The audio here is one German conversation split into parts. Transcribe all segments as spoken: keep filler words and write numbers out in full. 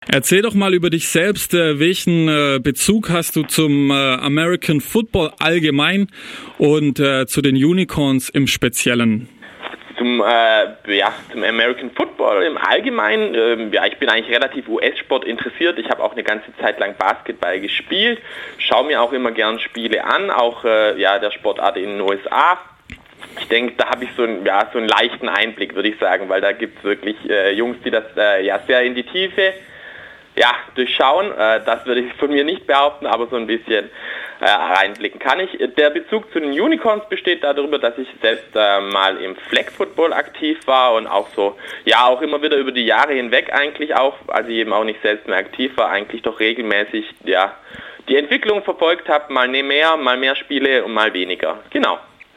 Erzähl doch mal über dich selbst. Welchen Bezug hast du zum American Football allgemein und zu den Unicorns im Speziellen? Zum, äh, ja, zum American Football im Allgemeinen, ähm, ja, ich bin eigentlich relativ U S-Sport interessiert. Ich habe auch eine ganze Zeit lang Basketball gespielt, schaue mir auch immer gern Spiele an, auch äh, ja, der Sportart in den U S A. Ich denke, da habe ich so, ein, ja, so einen leichten Einblick, würde ich sagen, weil da gibt es wirklich äh, Jungs, die das äh, ja sehr in die Tiefe ja, durchschauen. Äh, das würde ich von mir nicht behaupten, aber so ein bisschen äh, reinblicken kann ich. Der Bezug zu den Unicorns besteht darüber, dass ich selbst äh, mal im Flag Football aktiv war und auch so, ja, auch immer wieder über die Jahre hinweg eigentlich auch, als ich eben auch nicht selbst mehr aktiv war, eigentlich doch regelmäßig, ja, die Entwicklung verfolgt habe, mal mehr, mal mehr Spiele und mal weniger. Genau.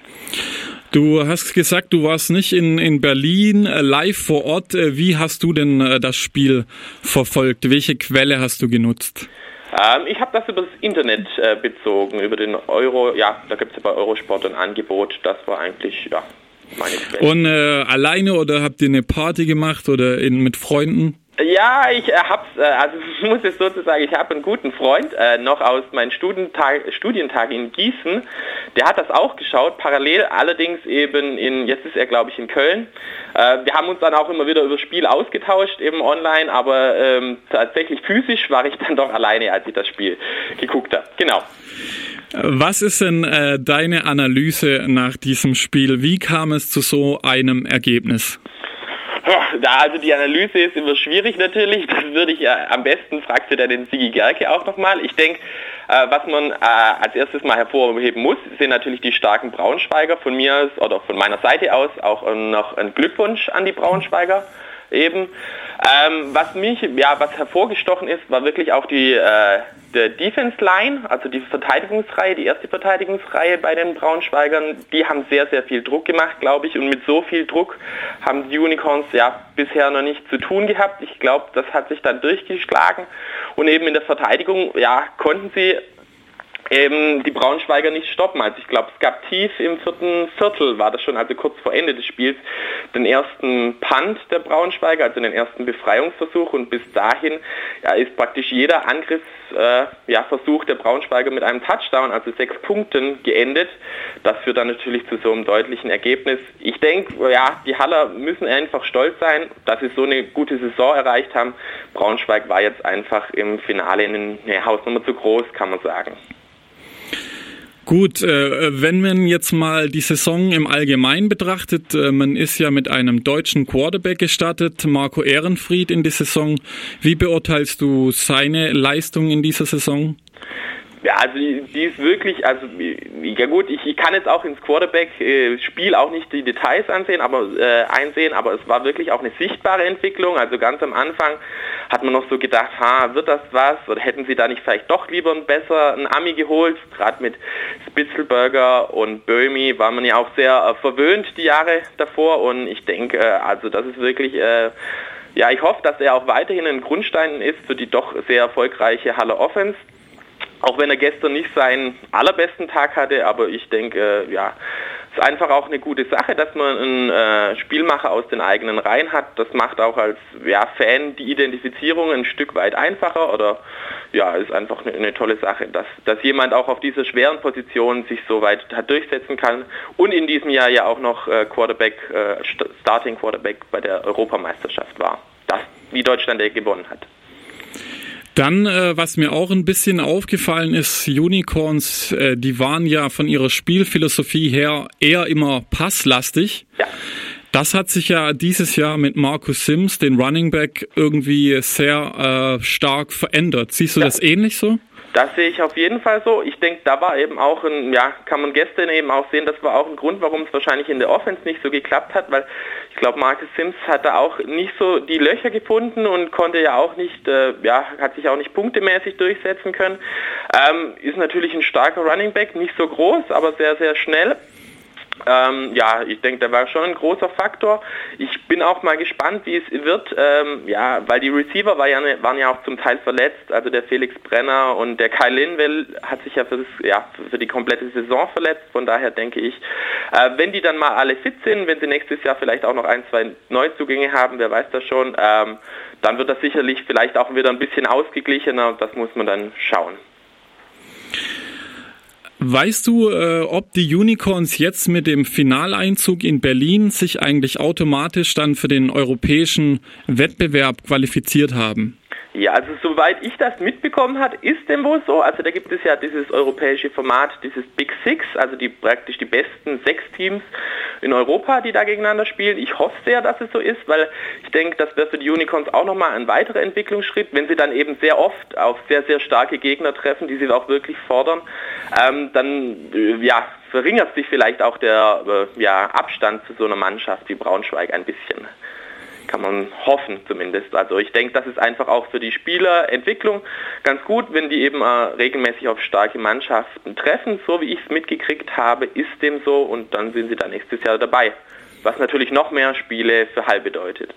Du hast gesagt, du warst nicht in, in Berlin äh, live vor Ort. Wie hast du denn äh, das Spiel verfolgt? Welche Quelle hast du genutzt? Ähm, ich habe das über das Internet äh, bezogen, über den Euro, ja, da gibt es ja bei Eurosport ein Angebot, das war eigentlich, ja, meine Quelle. Und äh, alleine oder habt ihr eine Party gemacht oder in, mit Freunden? Ja, ich äh, hab's, äh, also ich muss es sozusagen, ich habe einen guten Freund, äh, noch aus meinem Studientag, Studientag in Gießen, der hat das auch geschaut, parallel, allerdings eben in, jetzt ist er glaube ich in Köln. Äh, wir haben uns dann auch immer wieder über das Spiel ausgetauscht, eben online, aber ähm, tatsächlich physisch war ich dann doch alleine, als ich das Spiel geguckt habe. Genau. Was ist denn äh, deine Analyse nach diesem Spiel? Wie kam es zu so einem Ergebnis? Da, also die Analyse ist immer schwierig natürlich, das würde ich äh, am besten, fragst du da den Sigi Gerke auch nochmal. Ich denke, äh, was man äh, als erstes mal hervorheben muss, sind natürlich die starken Braunschweiger. Von mir aus, oder von meiner Seite aus auch äh, noch ein Glückwunsch an die Braunschweiger eben. Ähm, was mich, ja, was hervorgestochen ist, war wirklich auch die, äh, die Defense Line, also die Verteidigungsreihe, die erste Verteidigungsreihe bei den Braunschweigern. Die haben sehr, sehr viel Druck gemacht, glaube ich, und mit so viel Druck haben die Unicorns ja bisher noch nicht zu tun gehabt. Ich glaube, das hat sich dann durchgeschlagen und eben in der Verteidigung, ja, konnten sie eben die Braunschweiger nicht stoppen. Also ich glaube, es gab tief im vierten Viertel, war das schon, also kurz vor Ende des Spiels, den ersten Punt der Braunschweiger, also den ersten Befreiungsversuch, und bis dahin ja, ist praktisch jeder Angriffsversuch äh, ja, Versuch der Braunschweiger mit einem Touchdown, also sechs Punkten, geendet. Das führt dann natürlich zu so einem deutlichen Ergebnis. Ich denke, ja, die Haller müssen einfach stolz sein, dass sie so eine gute Saison erreicht haben. Braunschweig war jetzt einfach im Finale eine Hausnummer zu groß, kann man sagen. Gut, äh, wenn man jetzt mal die Saison im Allgemeinen betrachtet, äh, man ist ja mit einem deutschen Quarterback gestartet, Marco Ehrenfried in die Saison. Wie beurteilst du seine Leistung in dieser Saison? Ja, also die ist wirklich, also ja gut, ich, ich kann jetzt auch ins Quarterback-Spiel auch nicht die Details ansehen, aber äh, einsehen, aber es war wirklich auch eine sichtbare Entwicklung. Also ganz am Anfang hat man noch so gedacht, ha, wird das was? Oder hätten sie da nicht vielleicht doch lieber ein besser einen Ami geholt? Gerade mit Spitzelberger und Böhmi war man ja auch sehr äh, verwöhnt die Jahre davor, und ich denke, äh, also das ist wirklich äh, ja, ich hoffe, dass er auch weiterhin ein Grundstein ist für die doch sehr erfolgreiche Haller Offense. Auch wenn er gestern nicht seinen allerbesten Tag hatte, aber ich denke, äh, ja, es ist einfach auch eine gute Sache, dass man einen äh, Spielmacher aus den eigenen Reihen hat. Das macht auch als ja, Fan die Identifizierung ein Stück weit einfacher, oder ja, ist einfach eine, eine tolle Sache, dass, dass jemand auch auf dieser schweren Position sich so weit hat durchsetzen kann und in diesem Jahr ja auch noch äh, Quarterback, äh, Starting Quarterback bei der Europameisterschaft war, das, wie Deutschland der gewonnen hat. Dann, äh, was mir auch ein bisschen aufgefallen ist, Unicorns, äh, die waren ja von ihrer Spielphilosophie her eher immer passlastig. Ja. Das hat sich ja dieses Jahr mit Marcus Sims, den Running Back, irgendwie sehr äh, stark verändert. Siehst du ja. das ähnlich so? Das sehe ich auf jeden Fall so. Ich denke, da war eben auch ein, ja, kann man gestern eben auch sehen, das war auch ein Grund, warum es wahrscheinlich in der Offense nicht so geklappt hat, weil ich glaube, Marcus Sims hat da auch nicht so die Löcher gefunden und konnte ja auch nicht, äh, ja, hat sich auch nicht punktemäßig durchsetzen können. Ähm, ist natürlich ein starker Running Back, nicht so groß, aber sehr, sehr schnell. Ähm, ja, ich denke, der war schon ein großer Faktor. Ich bin auch mal gespannt, wie es wird, ähm, ja, weil die Receiver war ja ne, waren ja auch zum Teil verletzt, also der Felix Brenner und der Kyle Linwell hat sich ja für, das, ja für die komplette Saison verletzt, von daher denke ich, äh, wenn die dann mal alle fit sind, wenn sie nächstes Jahr vielleicht auch noch ein, zwei Neuzugänge haben, wer weiß das schon, ähm, dann wird das sicherlich vielleicht auch wieder ein bisschen ausgeglichener, das muss man dann schauen. Weißt du, äh, ob die Unicorns jetzt mit dem Finaleinzug in Berlin sich eigentlich automatisch dann für den europäischen Wettbewerb qualifiziert haben? Ja, also soweit ich das mitbekommen habe, ist dem wohl so. Also da gibt es ja dieses europäische Format, dieses Big Six, also die praktisch die besten sechs Teams in Europa, die da gegeneinander spielen. Ich hoffe sehr, dass es so ist, weil ich denke, das wäre für die Unicorns auch nochmal ein weiterer Entwicklungsschritt, wenn sie dann eben sehr oft auf sehr, sehr starke Gegner treffen, die sie auch wirklich fordern, ähm, dann äh, ja, verringert sich vielleicht auch der äh, ja, Abstand zu so einer Mannschaft wie Braunschweig ein bisschen. Kann man hoffen zumindest. Also ich denke, das ist einfach auch für die Spielerentwicklung ganz gut, wenn die eben äh, regelmäßig auf starke Mannschaften treffen. So wie ich es mitgekriegt habe, ist dem so und dann sind sie dann nächstes Jahr dabei. Was natürlich noch mehr Spiele für Hall bedeutet.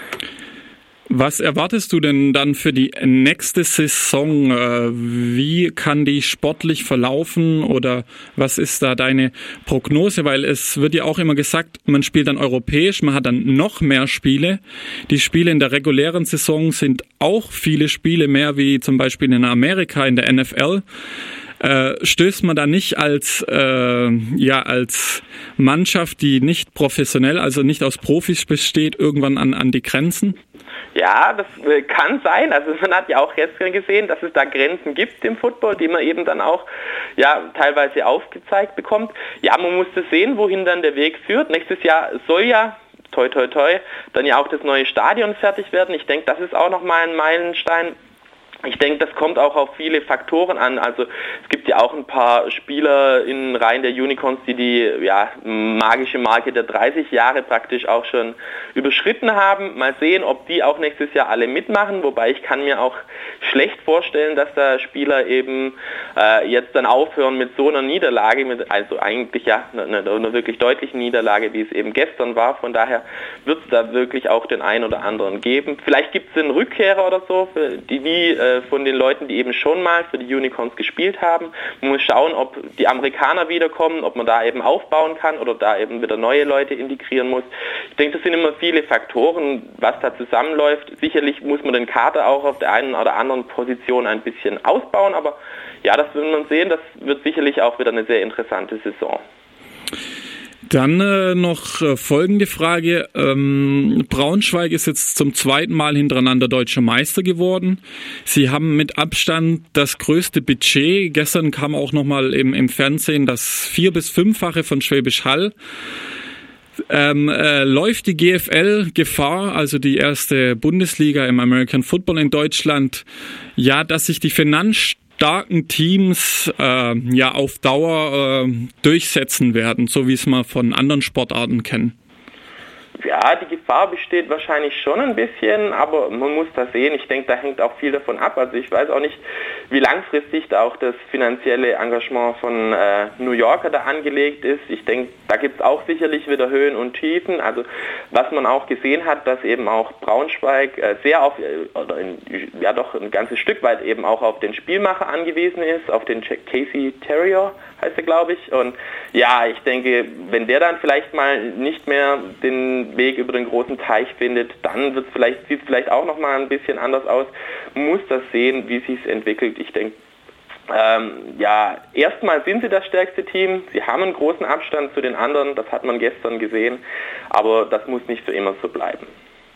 Was erwartest du denn dann für die nächste Saison? Wie kann die sportlich verlaufen oder was ist da deine Prognose? Weil es wird ja auch immer gesagt, man spielt dann europäisch, man hat dann noch mehr Spiele. Die Spiele in der regulären Saison sind auch viele Spiele mehr wie zum Beispiel in Amerika in der N F L. Äh, stößt man da nicht als äh, ja als Mannschaft, die nicht professionell, also nicht aus Profis besteht, irgendwann an, an die Grenzen? Ja, das äh, kann sein. Also man hat ja auch gestern gesehen, dass es da Grenzen gibt im Football, die man eben dann auch ja teilweise aufgezeigt bekommt. Ja, man musste sehen, wohin dann der Weg führt. Nächstes Jahr soll ja, toi toi toi, dann ja auch das neue Stadion fertig werden. Ich denke, das ist auch nochmal ein Meilenstein. Ich denke, das kommt auch auf viele Faktoren an. Also es gibt ja auch ein paar Spieler in Reihen der Unicorns, die die ja, magische Marke der dreißig Jahre praktisch auch schon überschritten haben. Mal sehen, ob die auch nächstes Jahr alle mitmachen. Wobei ich kann mir auch schlecht vorstellen, dass da Spieler eben äh, jetzt dann aufhören mit so einer Niederlage, mit, also eigentlich ja eine, eine wirklich deutliche Niederlage, wie es eben gestern war. Von daher wird es da wirklich auch den einen oder anderen geben. Vielleicht gibt es einen Rückkehrer oder so, für die wie äh, von den Leuten, die eben schon mal für die Unicorns gespielt haben. Man muss schauen, ob die Amerikaner wiederkommen, ob man da eben aufbauen kann oder da eben wieder neue Leute integrieren muss. Ich denke, das sind immer viele Faktoren, was da zusammenläuft. Sicherlich muss man den Kader auch auf der einen oder anderen Position ein bisschen ausbauen, aber ja, das wird man sehen, das wird sicherlich auch wieder eine sehr interessante Saison. Dann äh, noch äh, folgende Frage. Ähm, Braunschweig ist jetzt zum zweiten Mal hintereinander deutscher Meister geworden. Sie haben mit Abstand das größte Budget. Gestern kam auch nochmal im, im Fernsehen das vier- bis fünffache von Schwäbisch Hall. Ähm, äh, läuft die G F L Gefahr, also die erste Bundesliga im American Football in Deutschland, ja, dass sich die Finanz starken Teams äh, ja auf Dauer äh, durchsetzen werden, so wie es wir von anderen Sportarten kennen? Ja, die Gefahr besteht wahrscheinlich schon ein bisschen, aber man muss das sehen. Ich denke, da hängt auch viel davon ab. Also ich weiß auch nicht, wie langfristig da auch das finanzielle Engagement von äh, New Yorker da angelegt ist. Ich denke, da gibt es auch sicherlich wieder Höhen und Tiefen. Also was man auch gesehen hat, dass eben auch Braunschweig äh, sehr auf, äh, oder in, ja doch ein ganzes Stück weit eben auch auf den Spielmacher angewiesen ist, auf den Casey Terrier heißt er, glaube ich. Und ja, ich denke, wenn der dann vielleicht mal nicht mehr den Weg über den großen Teich findet, dann wird's vielleicht, sieht es vielleicht auch nochmal ein bisschen anders aus. Man muss das sehen, wie sich es entwickelt. Ich denke, ähm, ja, erstmal sind sie das stärkste Team. Sie haben einen großen Abstand zu den anderen, das hat man gestern gesehen, aber das muss nicht für immer so bleiben.